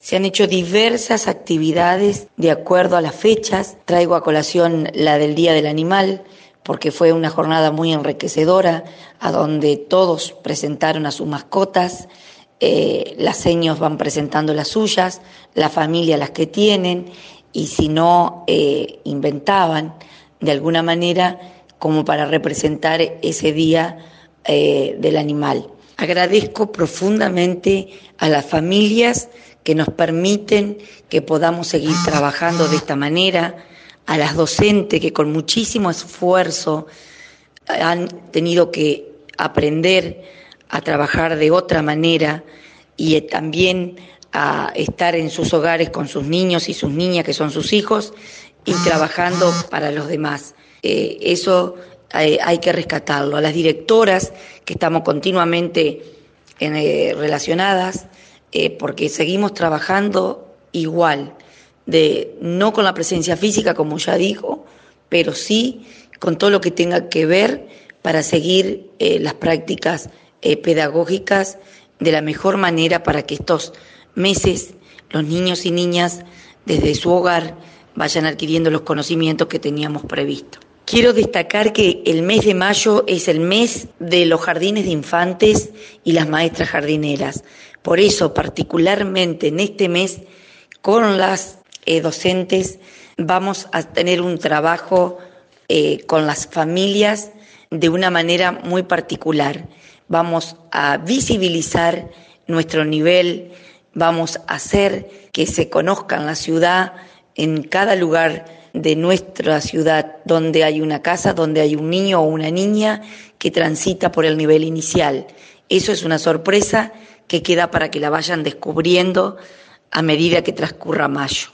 Se han hecho diversas actividades de acuerdo a las fechas. Traigo a colación la del Día del Animal, porque fue una jornada muy enriquecedora, a donde todos presentaron a sus mascotas, las seños van presentando las suyas, la familia las que tienen, y si no, inventaban de alguna manera como para representar ese día del animal. Agradezco profundamente a las familias que nos permiten que podamos seguir trabajando de esta manera, a las docentes que con muchísimo esfuerzo han tenido que aprender a trabajar de otra manera y también a estar en sus hogares con sus niños y sus niñas, que son sus hijos, y trabajando para los demás. Eso hay que rescatarlo. A las directoras, que estamos continuamente relacionadas, porque seguimos trabajando igual, no con la presencia física, como ya dijo, pero sí con todo lo que tenga que ver para seguir las prácticas pedagógicas de la mejor manera, para que estos meses los niños y niñas desde su hogar vayan adquiriendo los conocimientos que teníamos previsto. Quiero destacar que el mes de mayo es el mes de los jardines de infantes y las maestras jardineras. Por eso, particularmente en este mes, con las docentes, vamos a tener un trabajo con las familias de una manera muy particular. Vamos a visibilizar nuestro nivel, vamos a hacer que se conozca en la ciudad, en cada lugar de nuestra ciudad, donde hay una casa, donde hay un niño o una niña que transita por el nivel inicial. Eso es una sorpresa que queda para que la vayan descubriendo a medida que transcurra mayo.